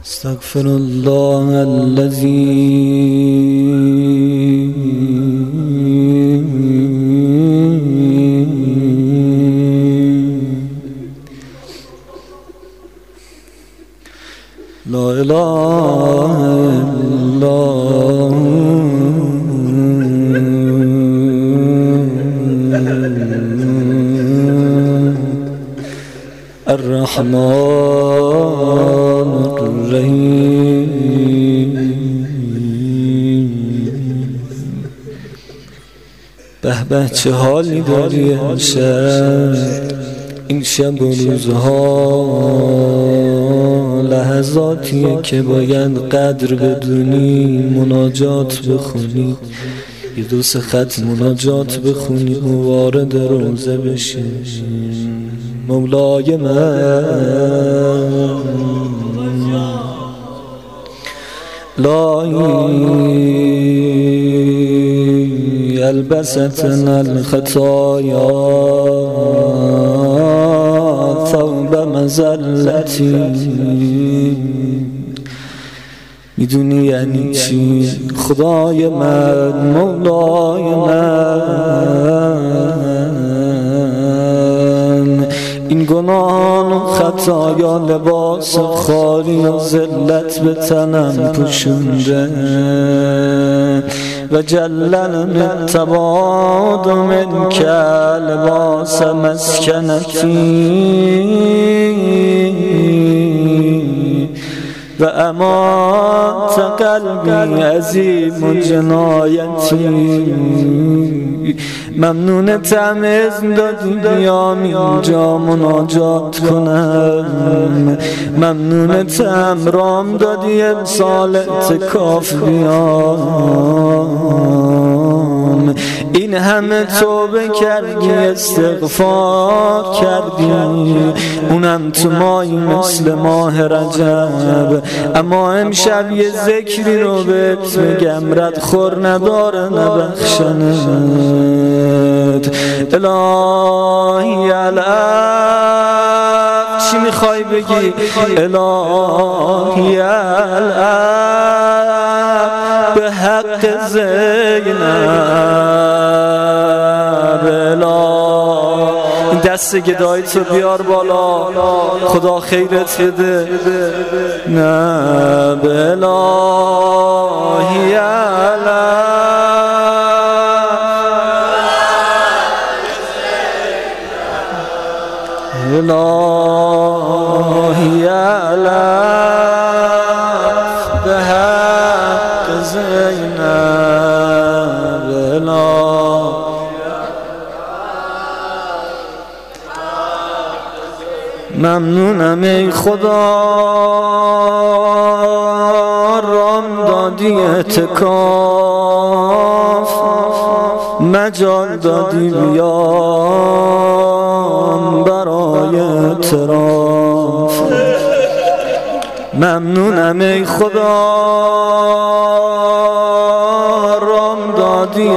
استغفر الله الذي لا إله إلا الرحمن الرحیم. به به چه حالی داری امشب، این شب و روزها لحظاتیه که باید قدر بدونی، مناجات بخونی، یه دو سه خط مناجات بخونی و وارد روزه بشی. مولای من لایی البستنا الخطایا ثوب مزلتی. میدونی یعنی چی؟ خدای من، مولای من، این گناهان و خطایا لباس خاری و ذلت به تنم پوشونده و جلل التباد منک لباس مسکنتی و امات قلبی عظیم جنایتی. ممنون تمیز دادی بیام اینجا مناجات کنم، ممنون امرام دادی امسال اعتکاف بیام. این همه توبه کردی، استغفار کردی، اونم تو ماهی مثل ماه رجب. اما امشب یه ذکری رو بهت میگم، ردخور نداره نبخشنت. الهی الاب، چی میخوای بگی؟ الهی الاب به حق زینب، این دست گدایی تو بیار بالا، خدا خیرت بده. نه به الهی الاب الهی الاب به حق زینب. ممنونم ای خدا رام دادی اعتکاف، مجال دادی بیام برای اعتراف. ممنونم ای خدا رام دادی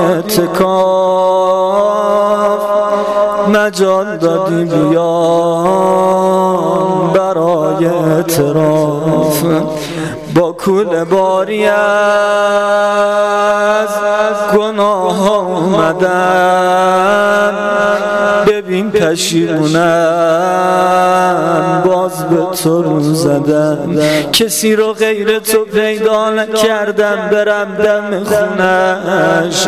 اعتکاف، مجال دادی بیام برای اعتراف. با کول باری از گناه اومدم، ببین پشیمونم باز به تو رو زدم. کسی رو غیر تو پیدا نکردم برم دم خونش.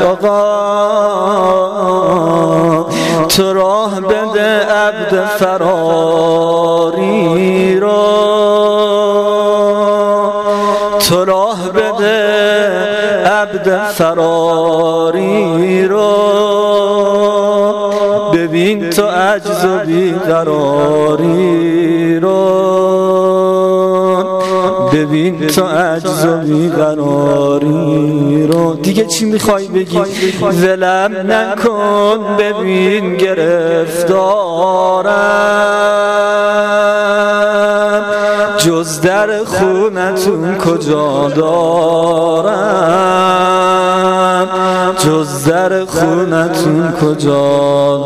آقا تو راه بده عبد فراری رو، تو راه بده عبد فراری رو. ببین تو عجز و بیقراری رو، ببین تو عجز و بیقراری رو. دیگه چی میخوای بگی؟ ولم نکن ببین گرفتارم، جز در خونتون کجا دارم، جز در خونتون کجا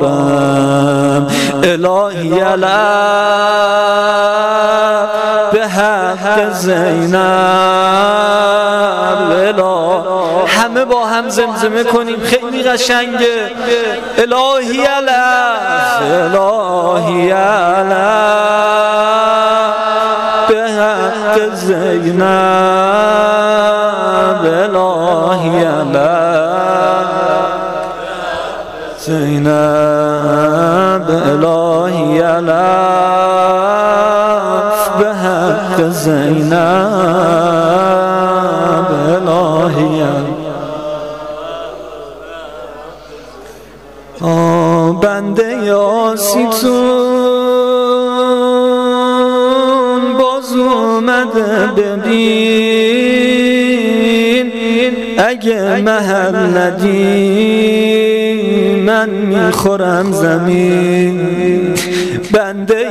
دارم. الهی الاب به حق زینب اله. همه با هم زمزمه کنیم، خیلی قشنگه. الهی علیه الهی علیه به حق زینب الهی علیه زینب الهی علیه به حق زینب الهی علیه. بنده یاسیتون باز اومده ببین، اگه محل ندی من میخورم زمین. بنده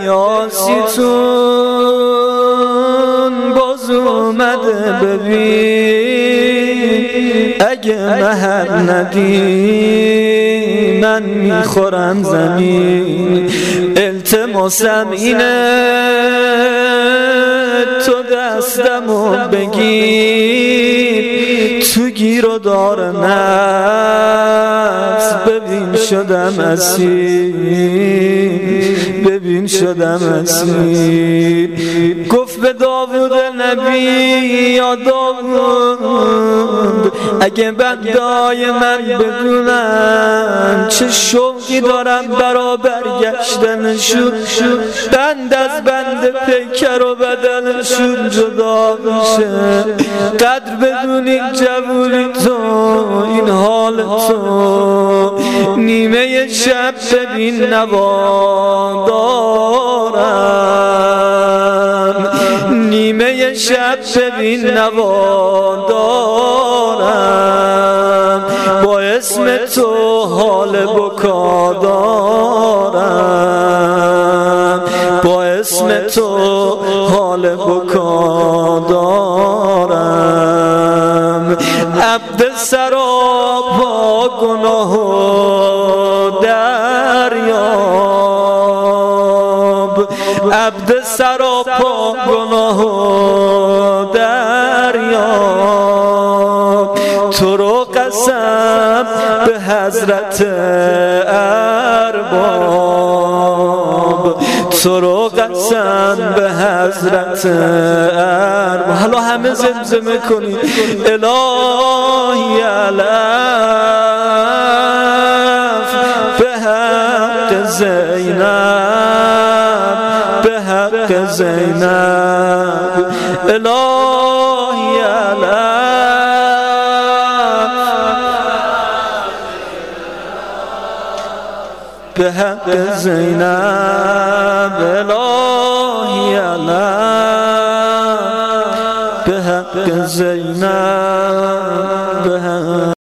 یاسیتون باز اومده ببین، اگه محل ندی من میخورم زمین. التماسم اینه تو دستمو بگیر، تو گیر و دار نفس ببین شدم اسیر، ببین شدم اسیر. گفت به داوود نبی یا داوود اگه بندای من بدونن چه شوقی دارم برا برگشتنشون، بند از بند پیکر و بدنشون جدا میشه. قدر بدونی جوونی تو این حال تو، نیمه شب ببین نوا دارم، نیمه شب ببین نوا دارم، با اسم تو حال بکا دارم، با اسم تو حال بکا دارم. عبد سراپا گناه دریاب، عبد سراپا گناه دریاب. تو رو قسم به حضرت ارباب، تو رو قسم به حضرت ارباب. حالا همه زمزمه کنید الهی علیه به حق زینب، به حق زینب الهی علیه به حق زینب الهی علیه به حق زینب به حق